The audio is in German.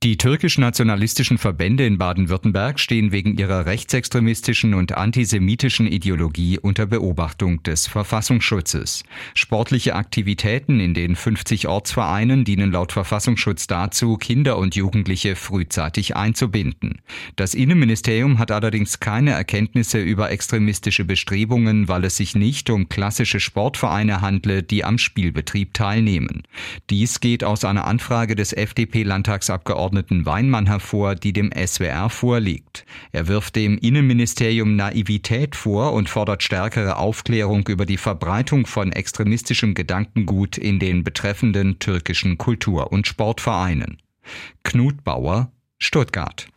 Die türkisch-nationalistischen Verbände in Baden-Württemberg stehen wegen ihrer rechtsextremistischen und antisemitischen Ideologie unter Beobachtung des Verfassungsschutzes. Sportliche Aktivitäten in den 50 Ortsvereinen dienen laut Verfassungsschutz dazu, Kinder und Jugendliche frühzeitig einzubinden. Das Innenministerium hat allerdings keine Erkenntnisse über extremistische Bestrebungen, weil es sich nicht um klassische Sportvereine handle, die am Spielbetrieb teilnehmen. Dies geht aus einer Anfrage des FDP-Landtagsabgeordneten Weinmann hervor, die dem SWR vorliegt. Er wirft dem Innenministerium Naivität vor und fordert stärkere Aufklärung über die Verbreitung von extremistischem Gedankengut in den betreffenden türkischen Kultur- und Sportvereinen. Knut Bauer, Stuttgart.